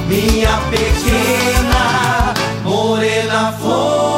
minha pequena morena flor.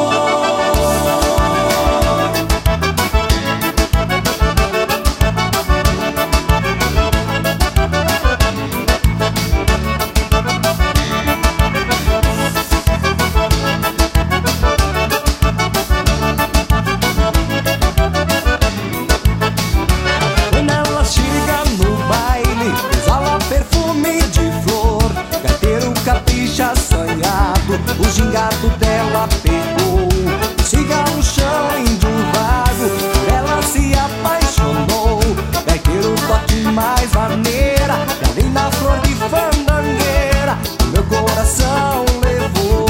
O gingado dela pegou, siga no chão, índio vago, ela se apaixonou. Gaiteiro toque mais maneira, além da flor de fandangueira, meu coração levou.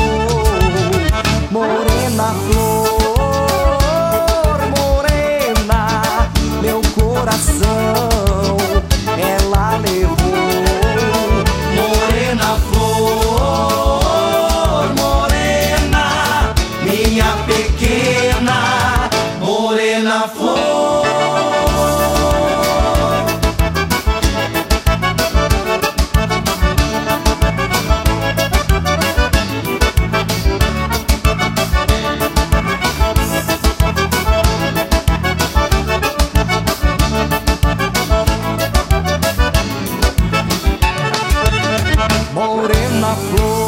Morena flor, morena, meu coração ela levou. Morena flor, minha pequena morena flor. Morena flor,